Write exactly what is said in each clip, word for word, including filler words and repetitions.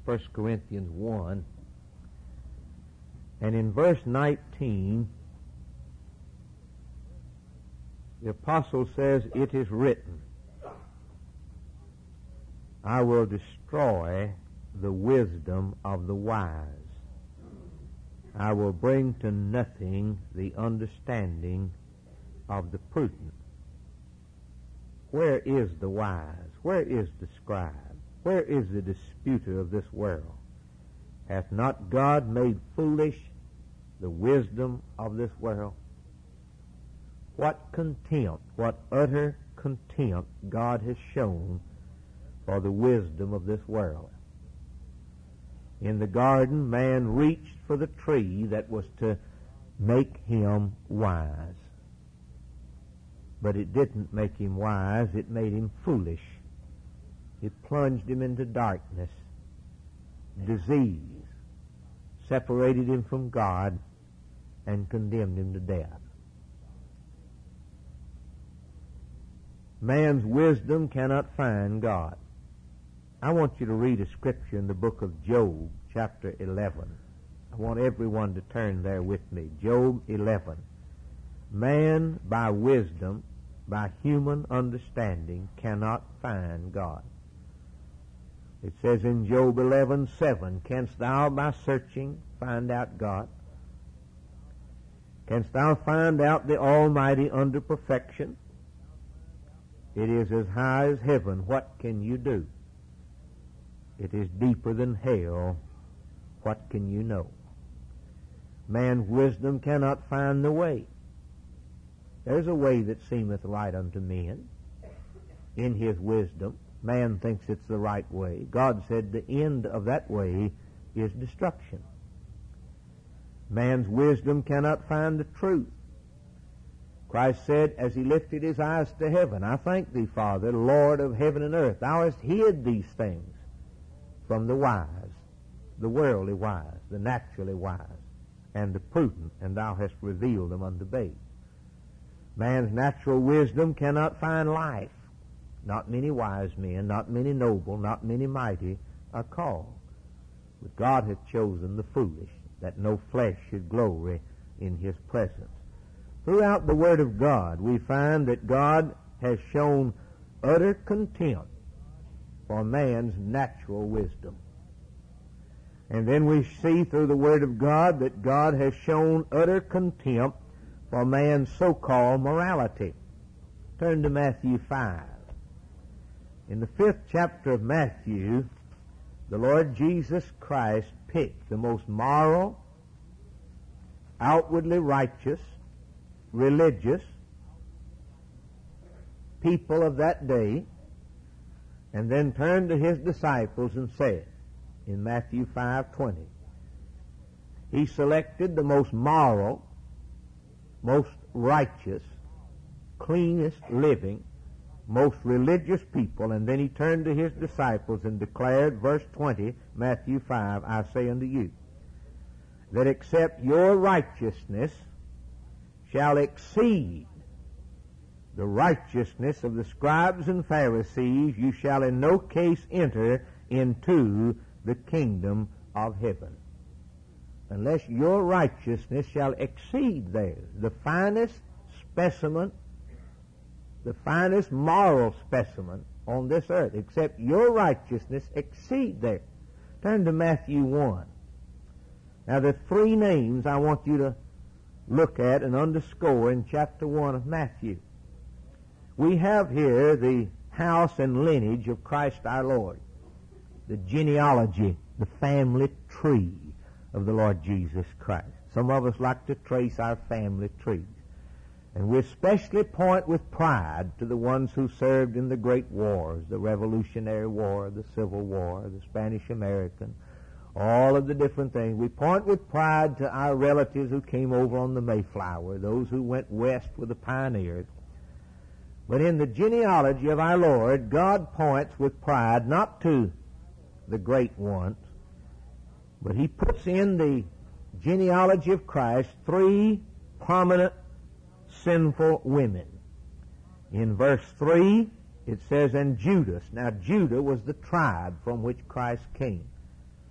First Corinthians one. And in verse nineteen, the apostle says, "It is written, I will destroy the wisdom of the wise. I will bring to nothing the understanding of the prudent." Where is the wise? Where is the scribe? Where is the disputer of this world? Hath not God made foolish the wisdom of this world? What contempt, what utter contempt God has shown for the wisdom of this world. In the garden, man reached for the tree that was to make him wise. But it didn't make him wise, it made him foolish. It plunged him into darkness, disease, separated him from God, and condemned him to death. Man's wisdom cannot find God. I want you to read a scripture in the book of Job, chapter eleven. I want everyone to turn there with me. Job eleven. Man, by wisdom, by human understanding, cannot find God. It says in Job eleven seven, "Canst thou by searching find out God? Canst thou find out the Almighty under perfection? It is as high as heaven. What can you do? It is deeper than hell. What can you know?" Man's wisdom cannot find the way. There's a way that seemeth right unto men. In his wisdom, man thinks it's the right way. God said the end of that way is destruction. Man's wisdom cannot find the truth. Christ said, as he lifted his eyes to heaven, "I thank thee, Father, Lord of heaven and earth. Thou hast hid these things from the wise, the worldly wise, the naturally wise, and the prudent, and thou hast revealed them unto babes." Man's natural wisdom cannot find life. Not many wise men, not many noble, not many mighty are called. But God hath chosen the foolish, that no flesh should glory in his presence. Throughout the Word of God, we find that God has shown utter contempt for man's natural wisdom. And then we see through the Word of God that God has shown utter contempt for man's so-called morality. Turn to Matthew five. In the fifth chapter of Matthew, the Lord Jesus Christ picked the most moral, outwardly righteous, religious people of that day, and then turned to his disciples and said, in Matthew five twenty, he selected the most moral, most righteous, cleanest living, most religious people, and then he turned to his disciples and declared, verse twenty, Matthew five, "I say unto you, that except your righteousness shall exceed the righteousness of the scribes and Pharisees, you shall in no case enter into the kingdom of heaven." Unless your righteousness shall exceed theirs, the finest specimen, the finest moral specimen on this earth, except your righteousness exceed theirs. Turn to Matthew one. Now, there are three names I want you to look at and underscore in chapter one of Matthew. We have here the house and lineage of Christ our Lord, the genealogy, the family tree of the Lord Jesus Christ. Some of us like to trace our family trees. And we especially point with pride to the ones who served in the great wars, the Revolutionary War, the Civil War, the Spanish-American, all of the different things. We point with pride to our relatives who came over on the Mayflower, those who went west with the pioneers. But in the genealogy of our Lord, God points with pride not to the great ones, but he puts in the genealogy of Christ three prominent sinful women. In verse three, it says, "And Judas." Now, Judah was the tribe from which Christ came.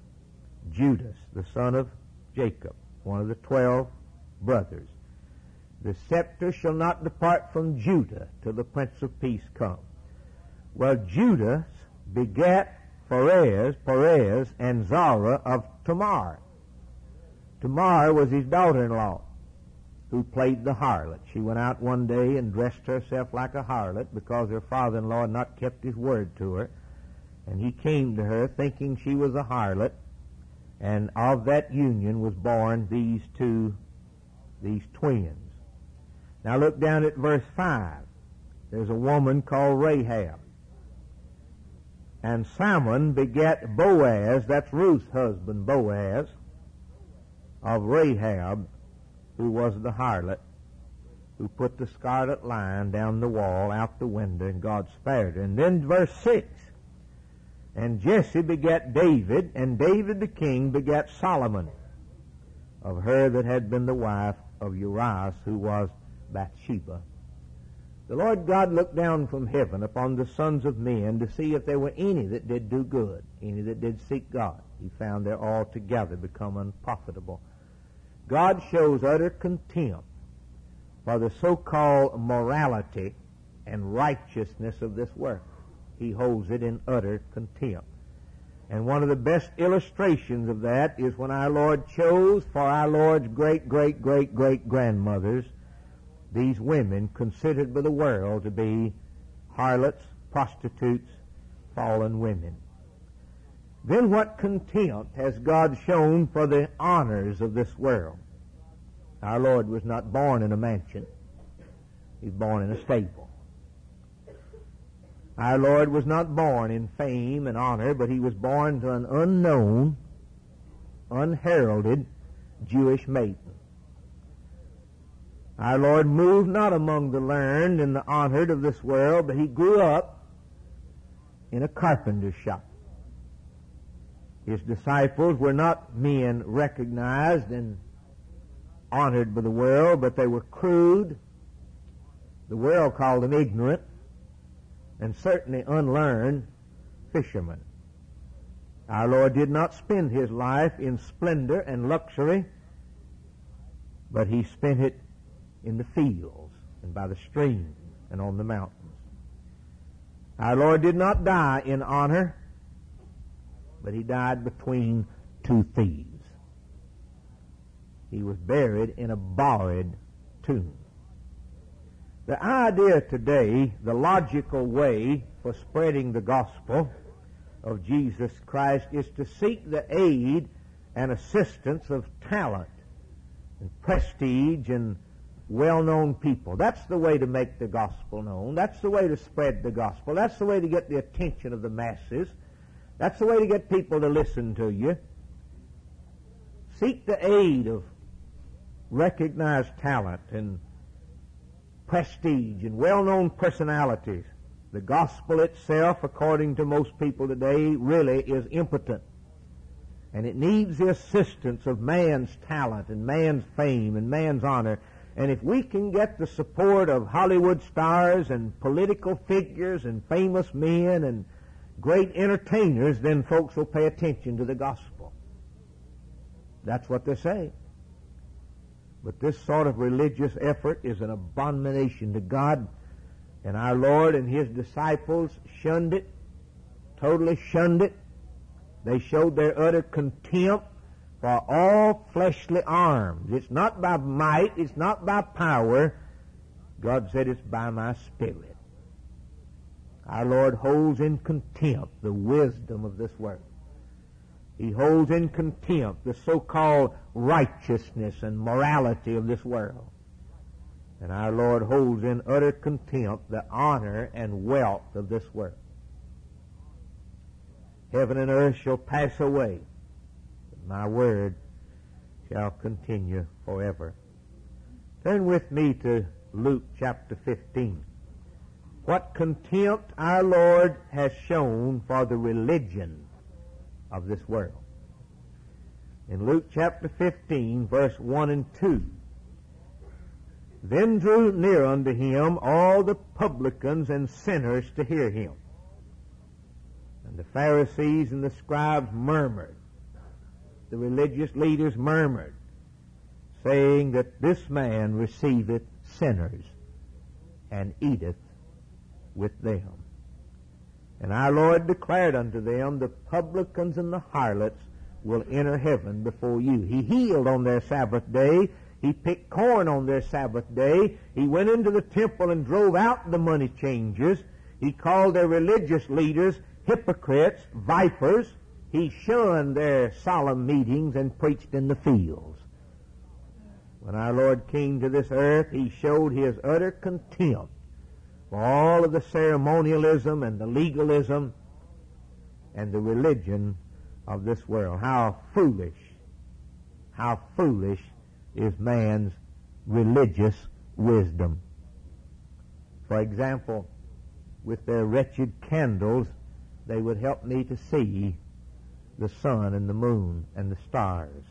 Judas, the son of Jacob, one of the twelve brothers. The scepter shall not depart from Judah till the Prince of Peace come. Well, Judas begat Perez, Perez, and Zara of Tamar. Tamar was his daughter-in-law, who played the harlot. She went out one day and dressed herself like a harlot because her father-in-law had not kept his word to her. And he came to her thinking she was a harlot, and of that union was born these two, these twins. Now look down at verse five. There's a woman called Rahab. And Salmon begat Boaz, that's Ruth's husband, Boaz, of Rahab, who was the harlot, who put the scarlet line down the wall, out the window, and God spared her. And then verse six, and Jesse begat David, and David the king begat Solomon, of her that had been the wife of Urias, who was Bathsheba. The Lord God looked down from heaven upon the sons of men to see if there were any that did do good, any that did seek God. He found they're altogether become unprofitable. God shows utter contempt for the so-called morality and righteousness of this world. He holds it in utter contempt. And one of the best illustrations of that is when our Lord chose for our Lord's great, great, great, great grandmothers these women considered by the world to be harlots, prostitutes, fallen women. Then what contempt has God shown for the honors of this world? Our Lord was not born in a mansion. He was born in a stable. Our Lord was not born in fame and honor, but he was born to an unknown, unheralded Jewish maiden. Our Lord moved not among the learned and the honored of this world, but he grew up in a carpenter's shop. His disciples were not men recognized and honored by the world, but they were crude. The world called them ignorant, and certainly unlearned fishermen. Our Lord did not spend his life in splendor and luxury, but he spent it in the fields and by the streams and on the mountains. Our Lord did not die in honor, but he died between two thieves. He was buried in a borrowed tomb. The idea today, the logical way for spreading the gospel of Jesus Christ, is to seek the aid and assistance of talent and prestige and well-known people. That's the way to make the gospel known. That's the way to spread the gospel. That's the way to get the attention of the masses. That's the way to get people to listen to you. Seek the aid of recognized talent and prestige and well-known personalities. The gospel itself, according to most people today, really is impotent. And it needs the assistance of man's talent and man's fame and man's honor. And if we can get the support of Hollywood stars and political figures and famous men and great entertainers, then folks will pay attention to the gospel. That's what they say. But this sort of religious effort is an abomination to God, and our Lord and his disciples shunned it, totally shunned it. They showed their utter contempt for all fleshly arms. It's not by might, it's not by power. God said it's by my Spirit. Our Lord holds in contempt the wisdom of this world. He holds in contempt the so-called righteousness and morality of this world. And our Lord holds in utter contempt the honor and wealth of this world. Heaven and earth shall pass away, but my word shall continue forever. Turn with me to Luke chapter fifteen. What contempt our Lord has shown for the religion of this world. In Luke chapter fifteen, verse one and two, then drew near unto him all the publicans and sinners to hear him. And the Pharisees and the scribes murmured the religious leaders murmured, saying that this man receiveth sinners and eateth with them. And our Lord declared unto them, the publicans and the harlots will enter heaven before you. He healed on their Sabbath day. He picked corn on their Sabbath day. He went into the temple and drove out the money changers. He called their religious leaders hypocrites, vipers. He shunned their solemn meetings and preached in the fields. When our Lord came to this earth, He showed His utter contempt for all of the ceremonialism and the legalism and the religion of this world. How foolish, how foolish is man's religious wisdom. For example, with their wretched candles, they would help me to see the sun and the moon and the stars.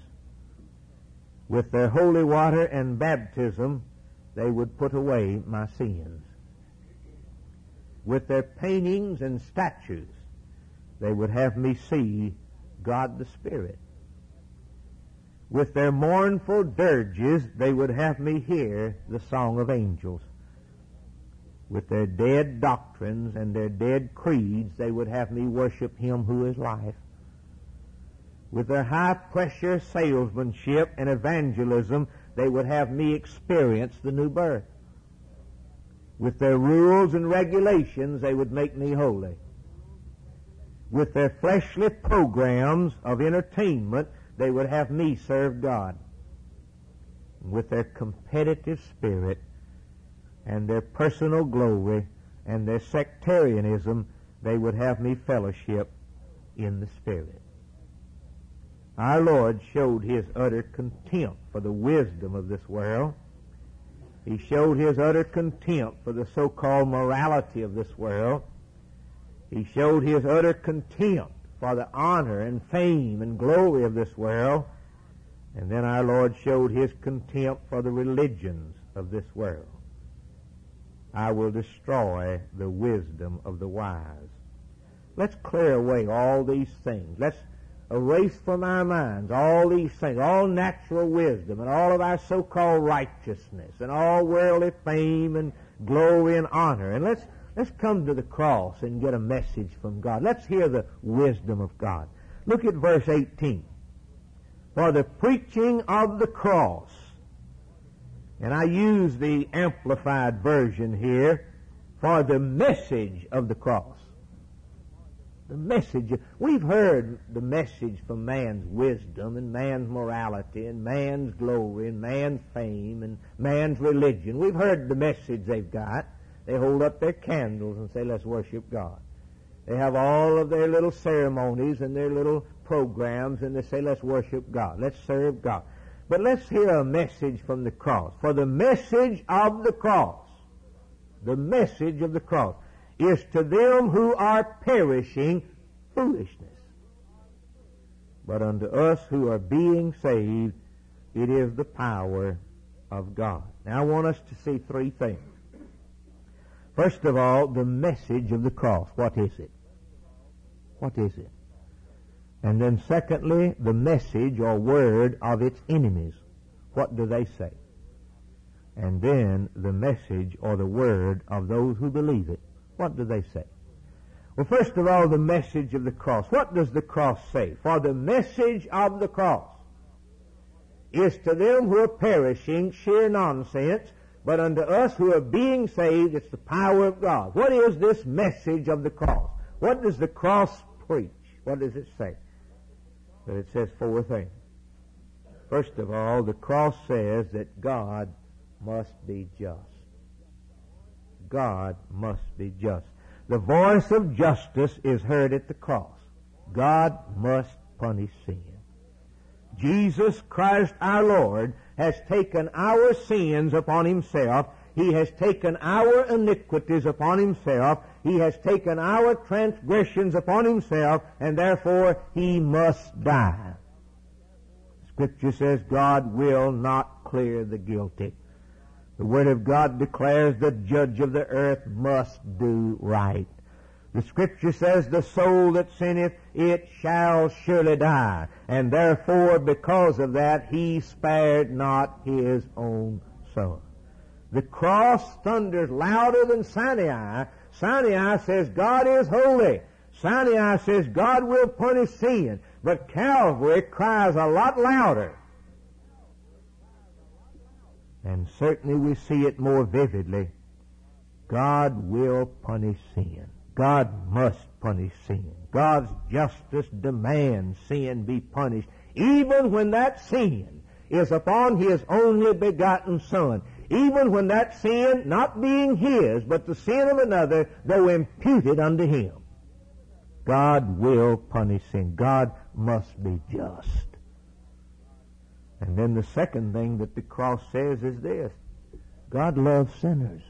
With their holy water and baptism, they would put away my sins. With their paintings and statues, they would have me see God the Spirit. With their mournful dirges, they would have me hear the song of angels. With their dead doctrines and their dead creeds, they would have me worship Him who is life. With their high-pressure salesmanship and evangelism, they would have me experience the new birth. With their rules and regulations, they would make me holy. With their fleshly programs of entertainment, they would have me serve God. With their competitive spirit and their personal glory and their sectarianism, they would have me fellowship in the Spirit. Our Lord showed His utter contempt for the wisdom of this world. He showed His utter contempt for the so-called morality of this world. He showed His utter contempt for the honor and fame and glory of this world. And then our Lord showed His contempt for the religions of this world. I will destroy the wisdom of the wise. Let's clear away all these things. Let's erase from our minds all these things, all natural wisdom and all of our so-called righteousness and all worldly fame and glory and honor. And let's let's come to the cross and get a message from God. Let's hear the wisdom of God. Look at verse eighteen. For the preaching of the cross, and I use the Amplified Version here, for the message of the cross. The message. We've heard the message from man's wisdom and man's morality and man's glory and man's fame and man's religion. We've heard the message they've got. They hold up their candles and say, let's worship God. They have all of their little ceremonies and their little programs, and they say, let's worship God. Let's serve God. But let's hear a message from the cross. For the message of the cross, the message of the cross, is to them who are perishing foolishness. But unto us who are being saved, it is the power of God. Now I want us to see three things. First of all, the message of the cross. What is it? What is it? And then secondly, the message or word of its enemies. What do they say? And then the message or the word of those who believe it. What do they say? Well, first of all, the message of the cross. What does the cross say? For the message of the cross is to them who are perishing sheer nonsense, but unto us who are being saved, it's the power of God. What is this message of the cross? What does the cross preach? What does it say? But it says four things. First of all, the cross says that God must be just. God must be just. The voice of justice is heard at the cross. God must punish sin. Jesus Christ our Lord has taken our sins upon Himself. He has taken our iniquities upon Himself. He has taken our transgressions upon Himself, and therefore He must die. Scripture says God will not clear the guilty. The Word of God declares the judge of the earth must do right. The Scripture says, the soul that sinneth, it shall surely die. And therefore, because of that, he spared not his own Son. The cross thunders louder than Sinai. Sinai says God is holy. Sinai says God will punish sin. But Calvary cries a lot louder. And certainly we see it more vividly. God will punish sin. God must punish sin. God's justice demands sin be punished, even when that sin is upon His only begotten Son. Even when that sin, not being His, but the sin of another, though imputed unto Him. God will punish sin. God must be just. And then the second thing that the cross says is this: God loves sinners.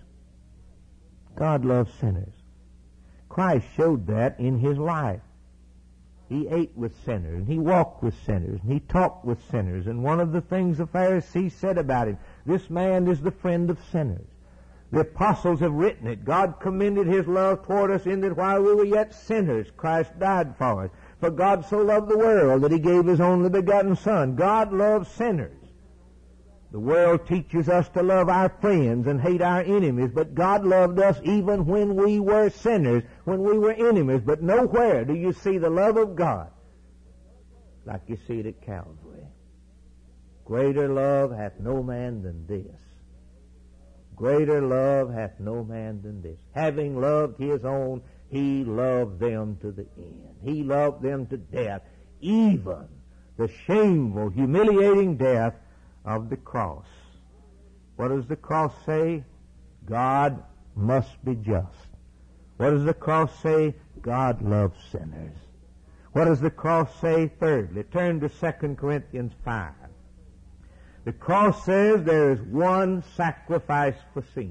God loves sinners. Christ showed that in His life. He ate with sinners, and He walked with sinners, and He talked with sinners. And one of the things the Pharisees said about Him, this man is the friend of sinners. The apostles have written it. God commended His love toward us in that while we were yet sinners, Christ died for us. For God so loved the world that He gave His only begotten Son. God loves sinners. The world teaches us to love our friends and hate our enemies, but God loved us even when we were sinners, when we were enemies. But nowhere do you see the love of God like you see it at Calvary. Greater love hath no man than this. Greater love hath no man than this. Having loved His own, He loved them to the end. He loved them to death, even the shameful, humiliating death of the cross. What does the cross say? God must be just. What does the cross say? God loves sinners. What does the cross say? Thirdly, turn to Second Corinthians five. The cross says there is one sacrifice for sin.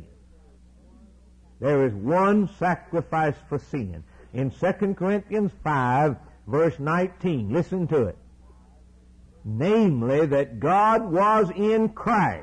There is one sacrifice for sin. In Second Corinthians five, verse nineteen, listen to it. Namely, that God was in Christ.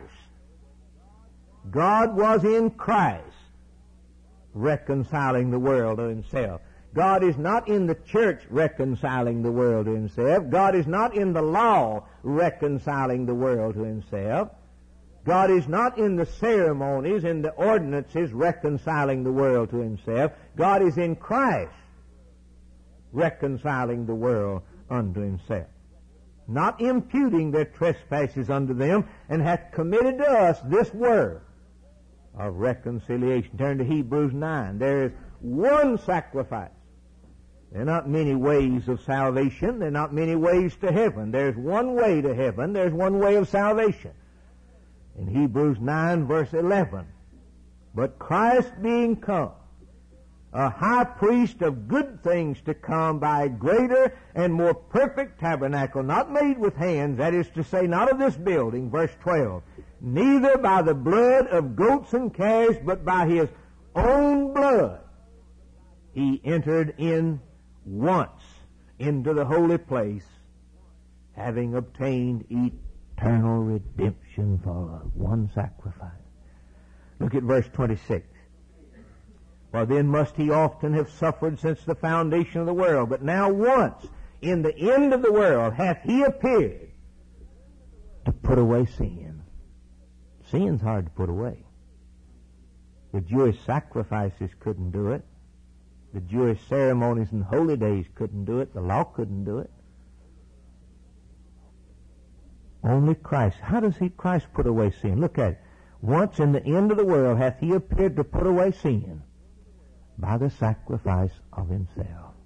God was in Christ, reconciling the world to Himself. God is not in the church reconciling the world to Himself. God is not in the law reconciling the world to Himself. God is not in the ceremonies and the ordinances reconciling the world to Himself. God is in Christ reconciling the world unto Himself, not imputing their trespasses unto them, and hath committed to us this word of reconciliation. Turn to Hebrews nine. There is one sacrifice. There are not many ways of salvation. There are not many ways to heaven. There's one way to heaven. There's one way of salvation. In Hebrews nine, verse eleven, but Christ being come, a high priest of good things to come, by a greater and more perfect tabernacle, not made with hands, that is to say, not of this building, verse twelve, neither by the blood of goats and calves, but by His own blood, He entered in once into the holy place, having obtained eternal redemption for one sacrifice. Look at verse twenty-six. For then must He often have suffered since the foundation of the world. But now once, in the end of the world, hath He appeared to put away sin. Sin's hard to put away. The Jewish sacrifices couldn't do it. The Jewish ceremonies and holy days couldn't do it. The law couldn't do it. Only Christ. How does he, Christ put away sin? Look at it. Once in the end of the world hath He appeared to put away sin by the sacrifice of Himself.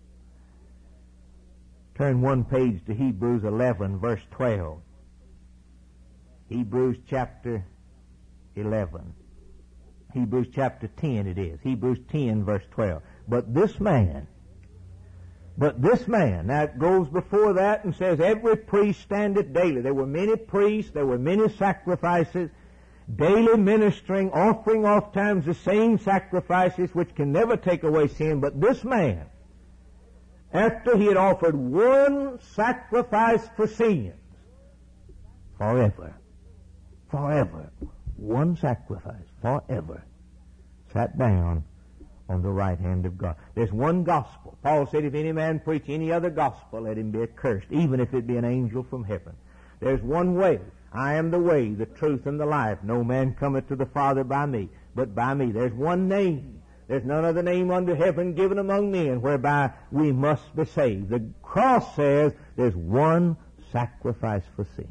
Turn one page to Hebrews eleven, verse twelve. Hebrews chapter eleven. Hebrews chapter ten it is. Hebrews ten, verse twelve. But this man, but this man, now it goes before that and says, every priest standeth daily. There were many priests, there were many sacrifices, daily ministering, offering oft times the same sacrifices which can never take away sin. But this man, after he had offered one sacrifice for sins, forever, forever, one sacrifice, forever, sat down on the right hand of God. There's one gospel. Paul said, if any man preach any other gospel, let him be accursed, even if it be an angel from heaven. There's one way. I am the way, the truth, and the life. No man cometh to the Father by me, but by me. There's one name. There's none other name under heaven given among men whereby we must be saved. The cross says there's one sacrifice for sin.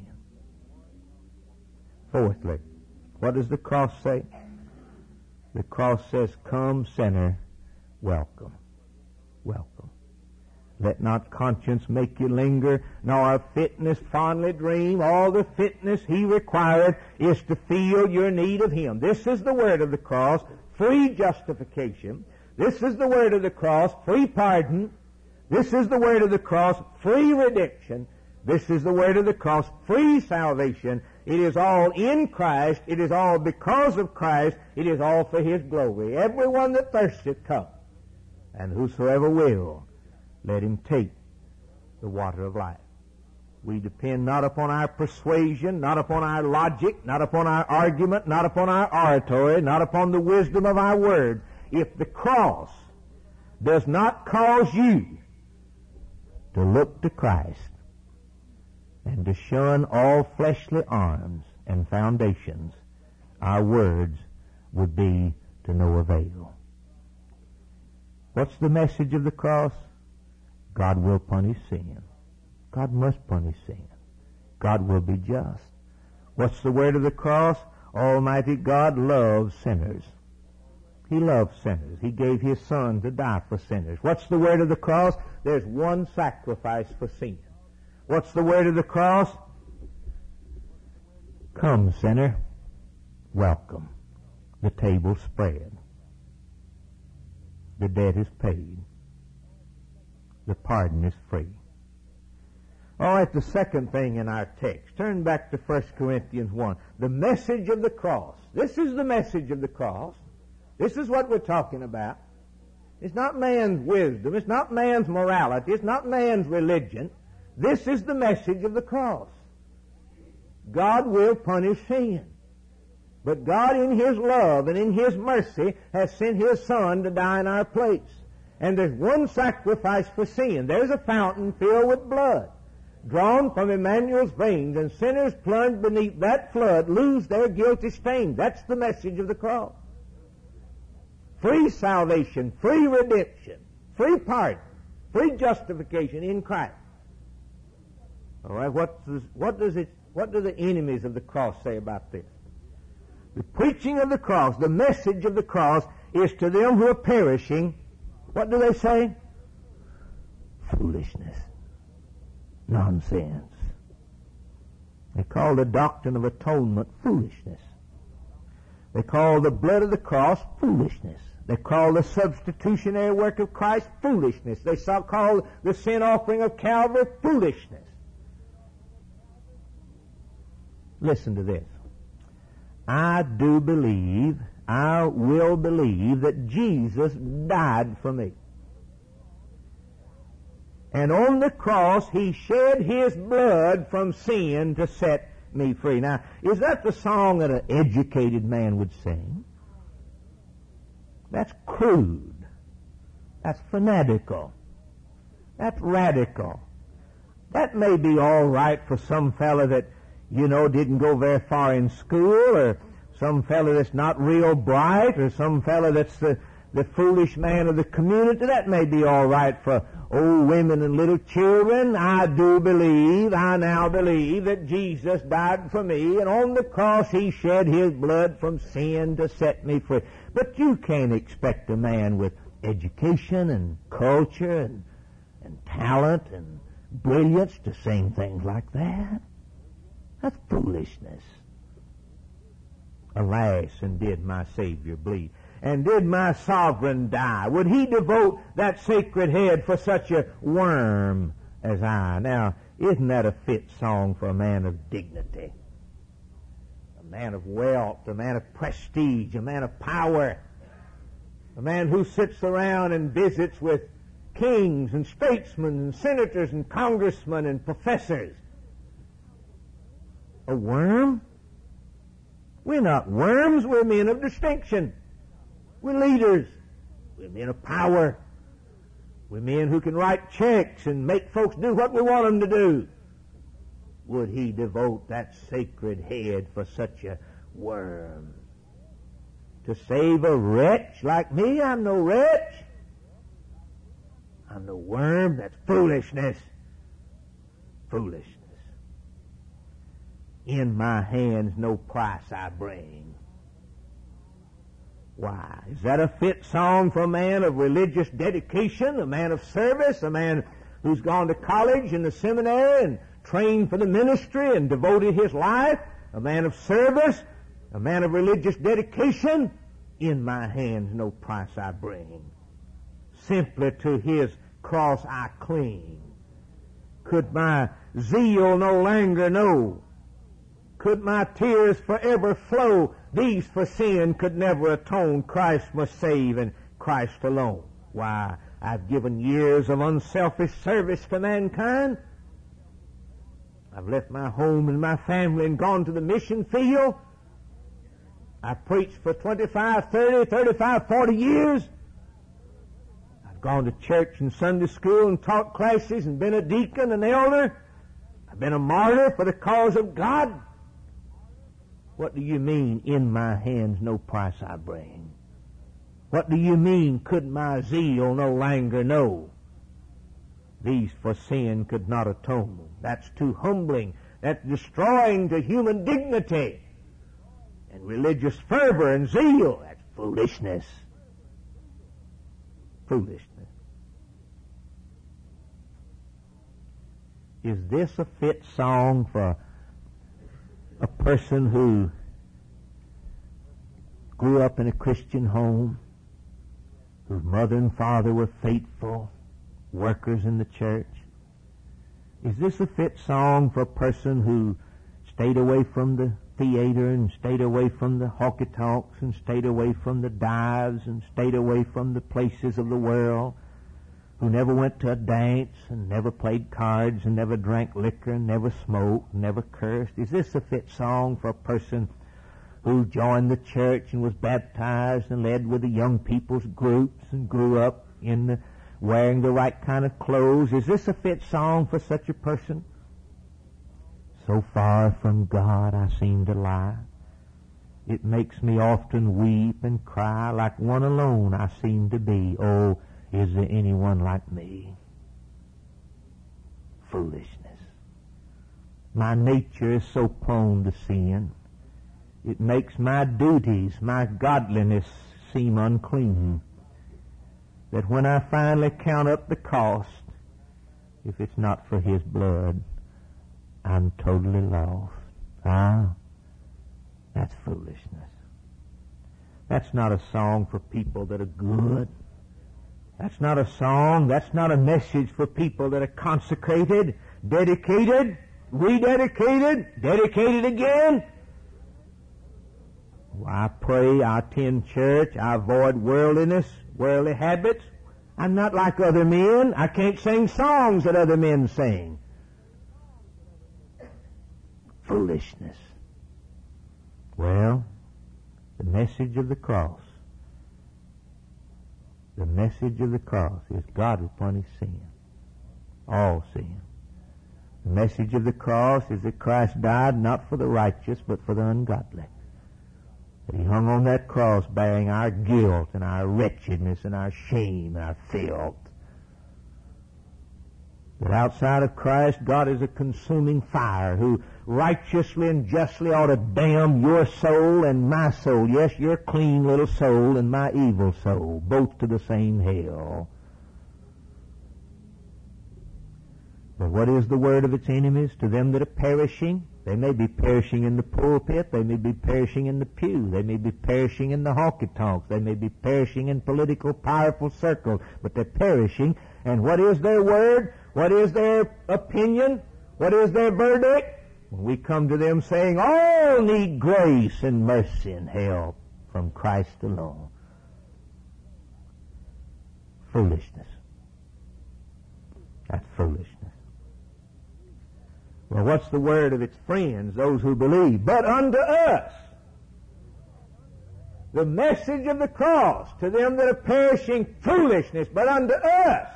Fourthly, what does the cross say? The cross says, come, sinner, welcome. Welcome. Let not conscience make you linger, nor fitness fondly dream. All the fitness he required is to feel your need of him. This is the word of the cross, free justification. This is the word of the cross, free pardon. This is the word of the cross, free redemption. This is the word of the cross, free salvation. It is all in Christ. It is all because of Christ. It is all for his glory. Everyone that thirsteth, come. And whosoever will, let him take the water of life. We depend not upon our persuasion, not upon our logic, not upon our argument, not upon our oratory, not upon the wisdom of our words. If the cross does not cause you to look to Christ and to shun all fleshly arms and foundations, our words would be to no avail. What's the message of the cross? God will punish sin. God must punish sin. God will be just. What's the word of the cross? Almighty God loves sinners. He loves sinners. He gave his Son to die for sinners. What's the word of the cross? There's one sacrifice for sin. What's the word of the cross? Come, sinner, welcome. The table's spread. The debt is paid. The pardon is free. All right, the second thing in our text. Turn back to First Corinthians one. The message of the cross. This is the message of the cross. This is what we're talking about. It's not man's wisdom. It's not man's morality. It's not man's religion. This is the message of the cross. God will punish sin. But God in his love and in his mercy has sent his Son to die in our place. And there's one sacrifice for sin. There's a fountain filled with blood, drawn from Emmanuel's veins, and sinners plunged beneath that flood lose their guilty stain. That's the message of the cross. Free salvation, free redemption, free pardon, free justification in Christ. All right, what does, what does it, what do the enemies of the cross say about this? The preaching of the cross, the message of the cross, is to them who are perishing. What do they say? Foolishness. Nonsense. They call the doctrine of atonement foolishness. They call the blood of the cross foolishness. They call the substitutionary work of Christ foolishness. They call the sin offering of Calvary foolishness. Listen to this. I do believe, I will believe that Jesus died for me. And on the cross, he shed his blood from sin to set me free. Now, is that the song that an educated man would sing? That's crude. That's fanatical. That's radical. That may be all right for some fellow that, you know, didn't go very far in school, or some fellow that's not real bright, or some fellow that's the, the foolish man of the community. That may be all right for old women and little children. I do believe, I now believe that Jesus died for me, and on the cross he shed his blood from sin to set me free. But you can't expect a man with education and culture and, and talent and brilliance to sing things like that. That's foolishness. Alas, and did my Savior bleed? And did my sovereign die? Would he devote that sacred head for such a worm as I? Now, isn't that a fit song for a man of dignity? A man of wealth, a man of prestige, a man of power, a man who sits around and visits with kings and statesmen and senators and congressmen and professors. A worm? We're not worms, we're men of distinction. We're leaders. We're men of power. We're men who can write checks and make folks do what we want them to do. Would he devote that sacred head for such a worm? To save a wretch like me? I'm no wretch. I'm no worm. That's foolishness. Foolishness. In my hands no price I bring. Why? Is that a fit song for a man of religious dedication, a man of service, a man who's gone to college and the seminary and trained for the ministry and devoted his life, a man of service, a man of religious dedication? In my hands no price I bring. Simply to his cross I cling. Could my zeal no longer know? Could my tears forever flow? These for sin could never atone. Christ must save, and Christ alone. Why, I've given years of unselfish service to mankind. I've left my home and my family and gone to the mission field. I've preached for twenty-five, thirty, thirty-five, forty years. I've gone to church and Sunday school and taught classes and been a deacon and elder. I've been a martyr for the cause of God. What do you mean, in my hands no price I bring? What do you mean, could my zeal no longer know? These for sin could not atone. That's too humbling. That's destroying to human dignity. And religious fervor and zeal, that's foolishness. Foolishness. Is this a fit song for a person who grew up in a Christian home, whose mother and father were faithful workers in the church? Is this a fit song for a person who stayed away from the theater and stayed away from the honky-tonks and stayed away from the dives and stayed away from the places of the world, who never went to a dance and never played cards and never drank liquor and never smoked and never cursed? Is this a fit song for a person who joined the church and was baptized and led with the young people's groups and grew up in the, wearing the right kind of clothes? Is this a fit song for such a person? So far from God I seem to lie. It makes me often weep and cry, like one alone I seem to be. Oh, is there anyone like me? Foolishness. My nature is so prone to sin. It makes my duties, my godliness seem unclean, that when I finally count up the cost, if it's not for His blood, I'm totally lost. Ah, that's foolishness. That's not a song for people that are good. That's not a song, that's not a message for people that are consecrated, dedicated, rededicated, dedicated again. Well, I pray, I attend church, I avoid worldliness, worldly habits. I'm not like other men. I can't sing songs that other men sing. Foolishness. Well, the message of the cross, the message of the cross is God will punish sin, all sin. The message of the cross is that Christ died not for the righteous, but for the ungodly. That He hung on that cross bearing our guilt and our wretchedness and our shame and our filth. That outside of Christ, God is a consuming fire who righteously and justly ought to damn your soul and my soul. Yes, your clean little soul and my evil soul, both to the same hell. But what is the word of its enemies? To them that are perishing, they may be perishing in the pulpit, they may be perishing in the pew, they may be perishing in the honky-tonks, they may be perishing in political powerful circles, but they're perishing. And what is their word? What is their opinion? What is their verdict? When we come to them saying, all need grace and mercy and help from Christ alone. Foolishness. That's foolishness. Well, what's the word of its friends, those who believe? But unto us the message of the cross to them that are perishing foolishness, but unto us.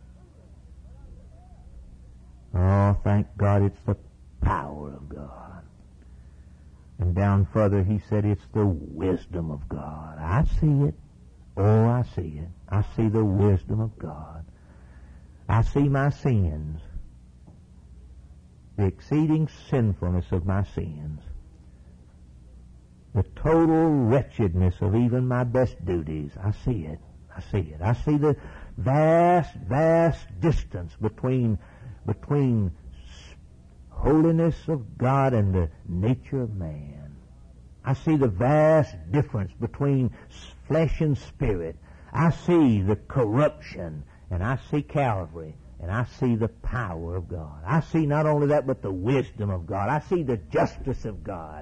Oh, thank God it's the power of God. And down further he said it's the wisdom of God. I see it. Oh, I see it. I see the wisdom of God. I see my sins, the exceeding sinfulness of my sins, the total wretchedness of even my best duties. I see it. I see it. I see the vast, vast distance between, between holiness of God and the nature of man. I see the vast difference between flesh and spirit. I see the corruption, and I see Calvary, and I see the power of God. I see not only that, but the wisdom of God. I see the justice of God.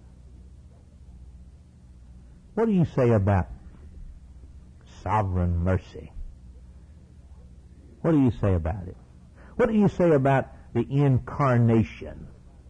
What do you say about sovereign mercy? What do you say about it? What do you say about the incarnation?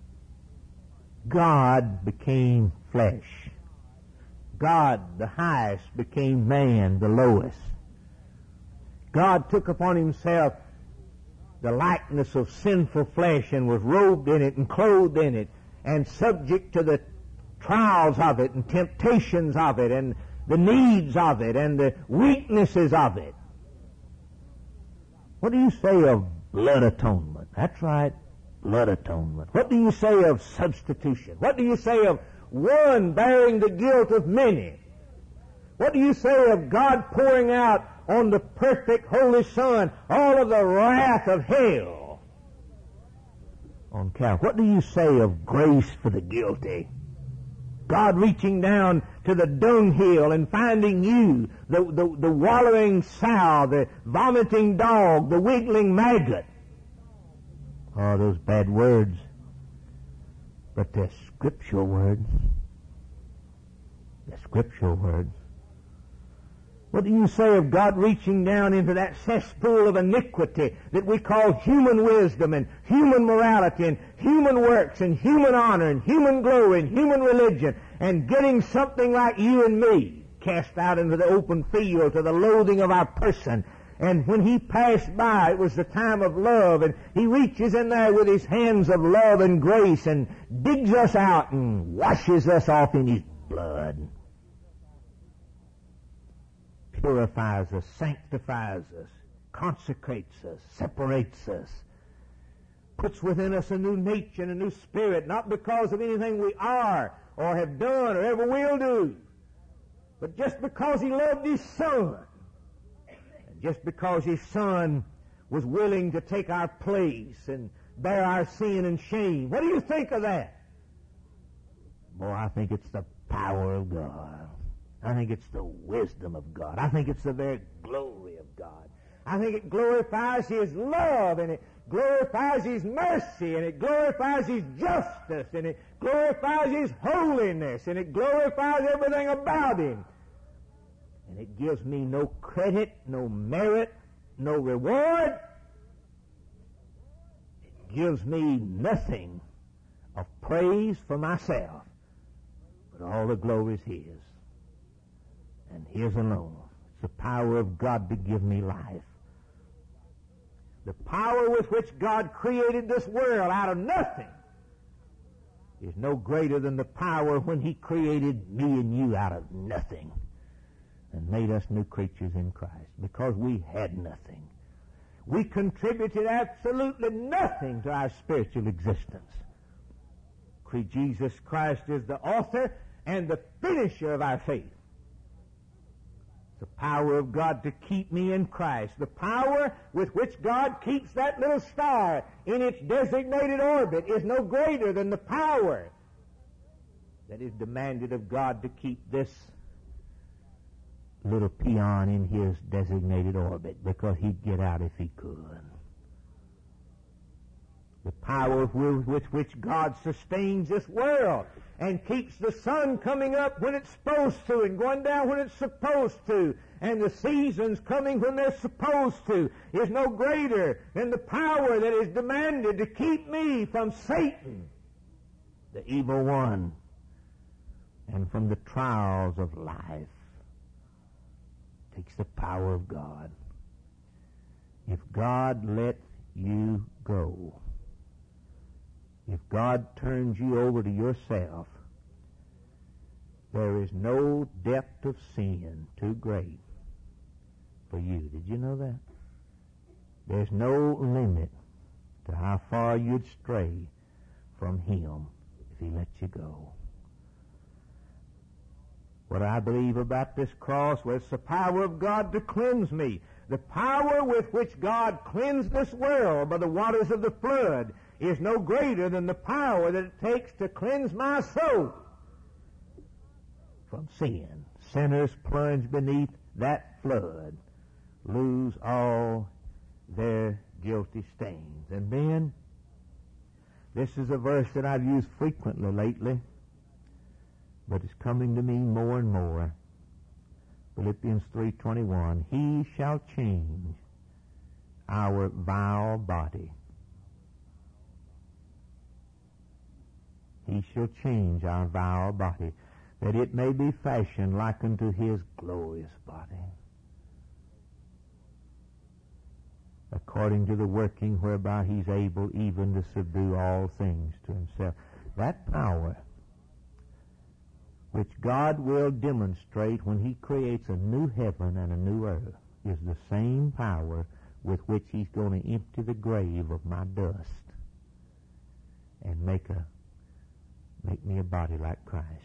God became flesh. God, the highest, became man, the lowest. God took upon himself the likeness of sinful flesh and was robed in it and clothed in it and subject to the trials of it and temptations of it and the needs of it and the weaknesses of it. What do you say of blood atonement? That's right, blood atonement. What do you say of substitution? What do you say of one bearing the guilt of many? What do you say of God pouring out on the perfect Holy Son all of the wrath of hell on Calvary? What do you say of grace for the guilty? God reaching down to the dunghill and finding you, the, the, the wallowing sow, the vomiting dog, the wiggling maggot. Oh, those bad words. But they're scriptural words. They're scriptural words. What do you say of God reaching down into that cesspool of iniquity that we call human wisdom and human morality and human works and human honor and human glory and human religion and getting something like you and me cast out into the open field to the loathing of our person? And when he passed by, it was the time of love, and he reaches in there with his hands of love and grace and digs us out and washes us off in his blood. Purifies us, sanctifies us, consecrates us, separates us, puts within us a new nature and a new spirit, not because of anything we are or have done or ever will do, but just because he loved his Son, and just because his Son was willing to take our place and bear our sin and shame. What do you think of that? Boy, I think it's the power of God. I think it's the wisdom of God. I think it's the very glory of God. I think it glorifies his love, and it glorifies his mercy, and it glorifies his justice, and it glorifies his holiness, and it glorifies everything about him. And it gives me no credit, no merit, no reward. It gives me nothing of praise for myself, but all the glory is his. And his alone. It's the power of God to give me life. The power with which God created this world out of nothing is no greater than the power when he created me and you out of nothing and made us new creatures in Christ, because we had nothing. We contributed absolutely nothing to our spiritual existence. Jesus Christ is the author and the finisher of our faith. The power of God to keep me in Christ. The power with which God keeps that little star in its designated orbit is no greater than the power that is demanded of God to keep this little peon in his designated orbit, because he'd get out if he could. The power with which God sustains this world and keeps the sun coming up when it's supposed to and going down when it's supposed to, and the seasons coming when they're supposed to, is no greater than the power that is demanded to keep me from Satan, the evil one, and from the trials of life. Takes the power of God. If God lets you go, if God turns you over to yourself, there is no depth of sin too great for you. Did you know that? There's no limit to how far you'd stray from Him if He lets you go. What I believe about this cross was the power of God to cleanse me. The power with which God cleansed this world by the waters of the flood is no greater than the power that it takes to cleanse my soul from sin. Sinners plunge beneath that flood lose all their guilty stains. And then, this is a verse that I've used frequently lately, but it's coming to me more and more. Philippians three twenty-one, He shall change our vile body. He shall change our vile body, that it may be fashioned like unto His glorious body, according to the working whereby He's able even to subdue all things to Himself. That power which God will demonstrate when He creates a new heaven and a new earth is the same power with which He's going to empty the grave of my dust and make a make me a body like Christ.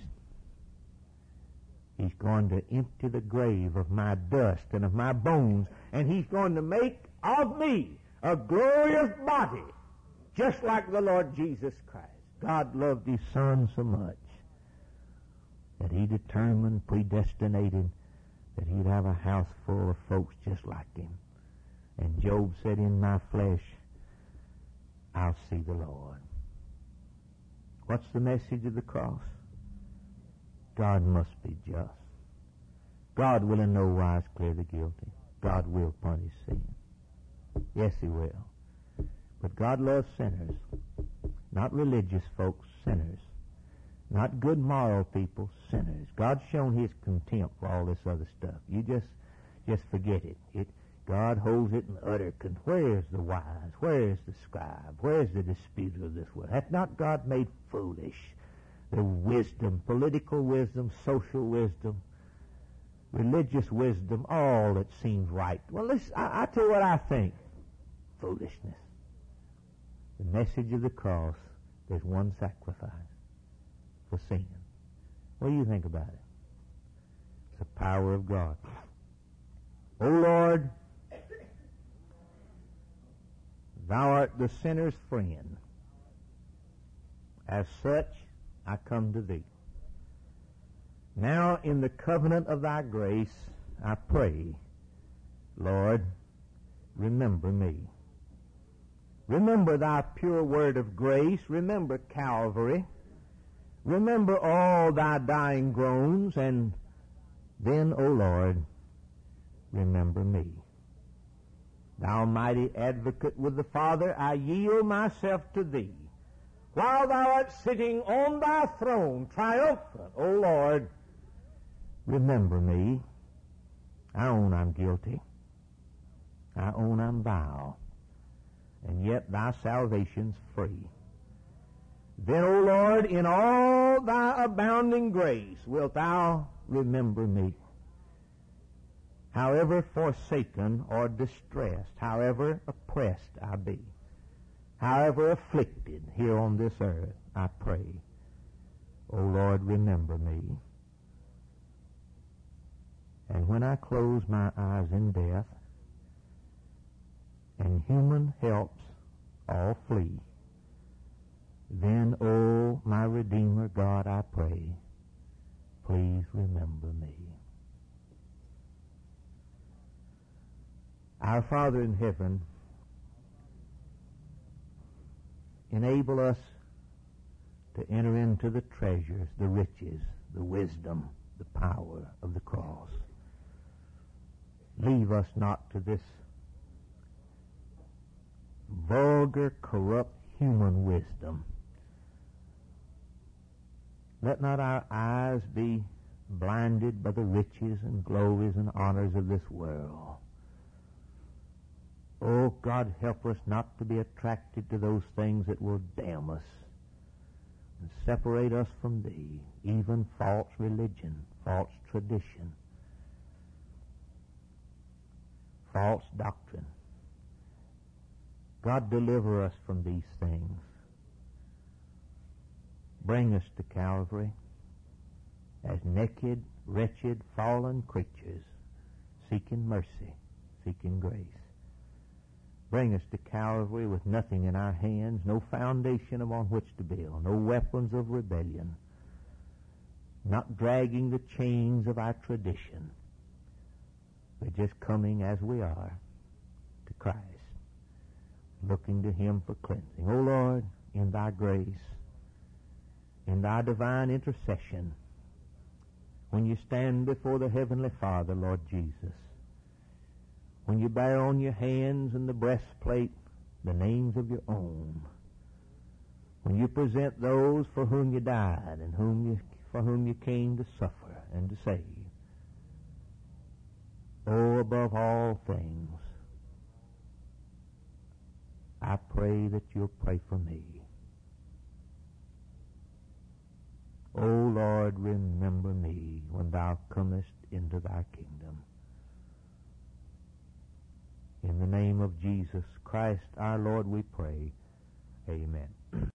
He's going to empty the grave of my dust and of my bones, and He's going to make of me a glorious body, just like the Lord Jesus Christ. God loved His Son so much that He determined, predestinated, that He'd have a house full of folks just like Him. And Job said, in my flesh, I'll see the Lord. What's the message of the cross? God must be just. God will in no wise clear the guilty. God will punish sin. Yes, He will. But God loves sinners. Not religious folks, sinners. Not good moral people, sinners. God's shown His contempt for all this other stuff. You just just forget it. It God holds it in utter contempt. Where is the wise? Where is the scribe? Where is the disputer of this world? Hath not God made foolish the wisdom, political wisdom, social wisdom, religious wisdom, all that seems right? Well, listen, I, I tell you what I think. Foolishness. The message of the cross, there's one sacrifice for sin. What do you think about it? It's the power of God. O Lord, Thou art the sinner's friend. As such, I come to Thee. Now, in the covenant of Thy grace, I pray, Lord, remember me. Remember Thy pure word of grace. Remember Calvary. Remember all Thy dying groans, and then, O Lord, remember me. Thou mighty advocate with the Father, I yield myself to Thee. While Thou art sitting on Thy throne, triumphant, O Lord, remember me. I own I'm guilty. I own I'm vile. And yet Thy salvation's free. Then, O Lord, in all Thy abounding grace, wilt Thou remember me. However forsaken or distressed, however oppressed I be, however afflicted here on this earth, I pray, O Lord, remember me. And when I close my eyes in death, and human helps all flee, then, O my Redeemer God, I pray, please remember me. Our Father in heaven, enable us to enter into the treasures, the riches, the wisdom, the power of the cross. Leave us not to this vulgar, corrupt human wisdom. Let not our eyes be blinded by the riches and glories and honors of this world. Oh, God, help us not to be attracted to those things that will damn us and separate us from Thee, even false religion, false tradition, false doctrine. God, deliver us from these things. Bring us to Calvary as naked, wretched, fallen creatures, seeking mercy, seeking grace. Bring us to Calvary with nothing in our hands, no foundation upon which to build, no weapons of rebellion, not dragging the chains of our tradition, but just coming as we are to Christ, looking to Him for cleansing. O Lord, in Thy grace, in Thy divine intercession, when you stand before the Heavenly Father, Lord Jesus, when you bear on your hands and the breastplate the names of your own, when you present those for whom you died and whom you, for whom you came to suffer and to save, oh, above all things, I pray that you'll pray for me. O Lord, remember me when Thou comest into Thy kingdom. In the name of Jesus Christ our Lord we pray. Amen.